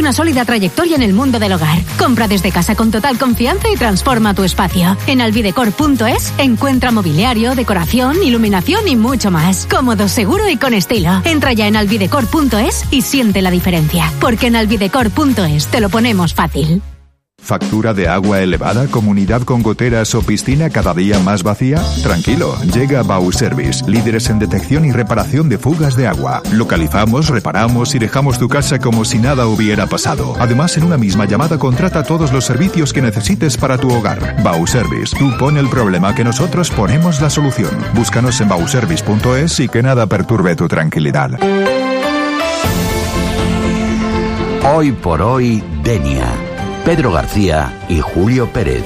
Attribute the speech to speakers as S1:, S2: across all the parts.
S1: una sólida trayectoria en el mundo del hogar. Compra desde casa con total confianza y transforma tu espacio. En alvidecor.es encuentra mobiliario, decoración, iluminación y mucho más. Cómodo, seguro y con estilo. Entra ya en alvidecor.es y siente la diferencia. Porque en alvidecor.es te lo ponemos fácil.
S2: ¿Factura de agua elevada, comunidad con goteras o piscina cada día más vacía? Tranquilo, llega Bauservice, líderes en detección y reparación de fugas de agua. Localizamos, reparamos y dejamos tu casa como si nada hubiera pasado. Además, en una misma llamada contrata todos los servicios que necesites para tu hogar. Bauservice, tú pon el problema que nosotros ponemos la solución. Búscanos en bauservice.es y que nada perturbe tu tranquilidad.
S3: Hoy por hoy, Denia. Pedro García y Julio Pérez.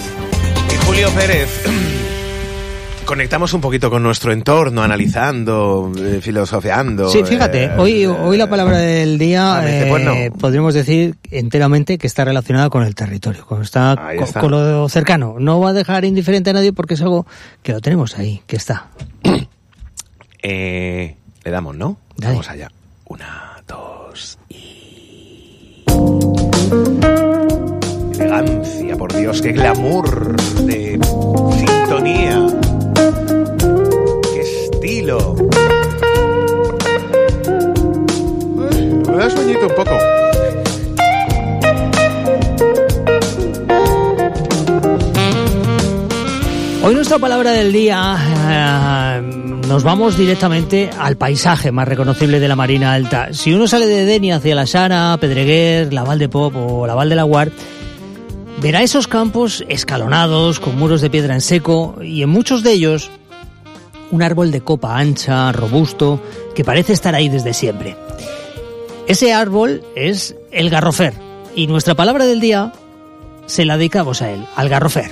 S4: Conectamos un poquito con nuestro entorno, analizando, filosofiando.
S5: Sí, fíjate, hoy la palabra del día
S4: pues no.
S5: podríamos decir enteramente que está relacionada con el territorio, con lo cercano. No va a dejar indiferente a nadie porque es algo que lo tenemos ahí, que está.
S4: Le damos, ¿no?
S5: Dale.
S4: Vamos allá. 1, 2 y... Elegancia, por Dios, qué glamour de sintonía, qué estilo. Me da sueñito un poco.
S5: Hoy nuestra palabra del día, nos vamos directamente al paisaje más reconocible de la Marina Alta. Si uno sale de Denia hacia la Sara, Pedreguer, la Val de Pop o la Val de Laguar, verá esos campos escalonados, con muros de piedra en seco, y en muchos de ellos un árbol de copa ancha, robusto, que parece estar ahí desde siempre. Ese árbol es el garrofer, y nuestra palabra del día se la dedicamos a él, al garrofer.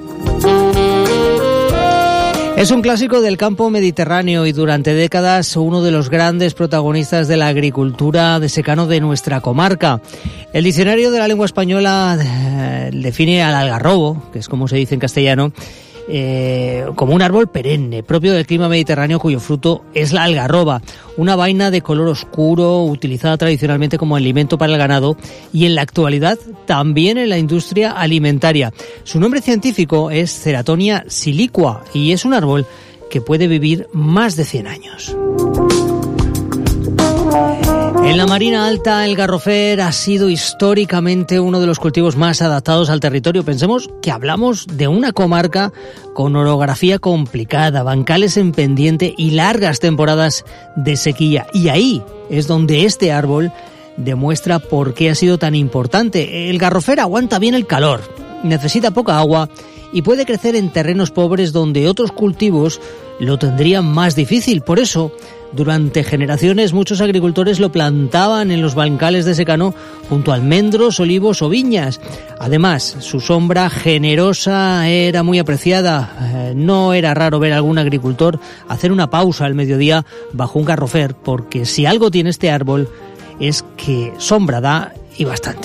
S5: Es un clásico del campo mediterráneo y durante décadas uno de los grandes protagonistas de la agricultura de secano de nuestra comarca. El diccionario de la lengua española define al algarrobo, que es como se dice en castellano, como un árbol perenne, propio del clima mediterráneo, cuyo fruto es la algarroba, una vaina de color oscuro utilizada tradicionalmente como alimento para el ganado y en la actualidad también en la industria alimentaria. Su nombre científico es Ceratonia siliqua y es un árbol que puede vivir más de 100 años. En la Marina Alta, el garrofer ha sido históricamente uno de los cultivos más adaptados al territorio. Pensemos que hablamos de una comarca con orografía complicada, bancales en pendiente y largas temporadas de sequía. Y ahí es donde este árbol demuestra por qué ha sido tan importante. El garrofer aguanta bien el calor, necesita poca agua y puede crecer en terrenos pobres donde otros cultivos lo tendrían más difícil. Por eso, durante generaciones muchos agricultores lo plantaban en los bancales de secano junto a almendros, olivos o viñas. Además, su sombra generosa era muy apreciada. No era raro ver a algún agricultor hacer una pausa al mediodía bajo un garrofer, porque si algo tiene este árbol es que sombra da y bastante.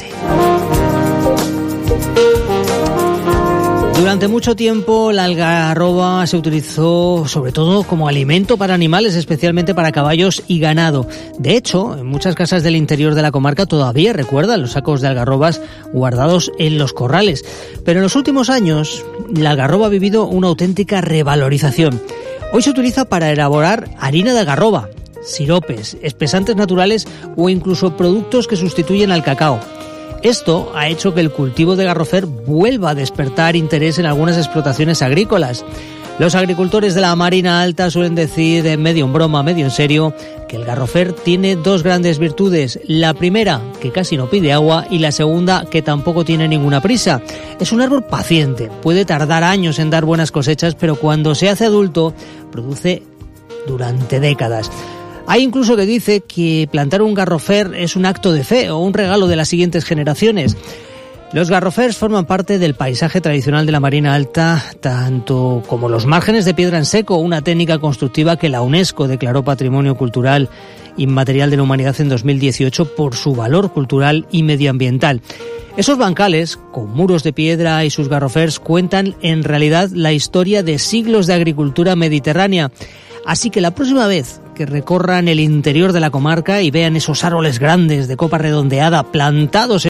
S5: Durante mucho tiempo la algarroba se utilizó sobre todo como alimento para animales, especialmente para caballos y ganado. De hecho, en muchas casas del interior de la comarca todavía recuerdan los sacos de algarrobas guardados en los corrales. Pero en los últimos años la algarroba ha vivido una auténtica revalorización. Hoy se utiliza para elaborar harina de algarroba, siropes, espesantes naturales o incluso productos que sustituyen al cacao. Esto ha hecho que el cultivo de garrofer vuelva a despertar interés en algunas explotaciones agrícolas. Los agricultores de la Marina Alta suelen decir, medio en broma, medio en serio, que el garrofer tiene dos grandes virtudes. La primera, que casi no pide agua, y la segunda, que tampoco tiene ninguna prisa. Es un árbol paciente, puede tardar años en dar buenas cosechas, pero cuando se hace adulto, produce durante décadas. Hay incluso que dice que plantar un garrofer es un acto de fe o un regalo de las siguientes generaciones. Los garrofers forman parte del paisaje tradicional de la Marina Alta, tanto como los márgenes de piedra en seco, una técnica constructiva que la UNESCO declaró Patrimonio Cultural Inmaterial de la Humanidad en 2018 por su valor cultural y medioambiental. Esos bancales, con muros de piedra y sus garrofers, cuentan en realidad la historia de siglos de agricultura mediterránea. Así que la próxima vez que recorran el interior de la comarca y vean esos árboles grandes de copa redondeada plantados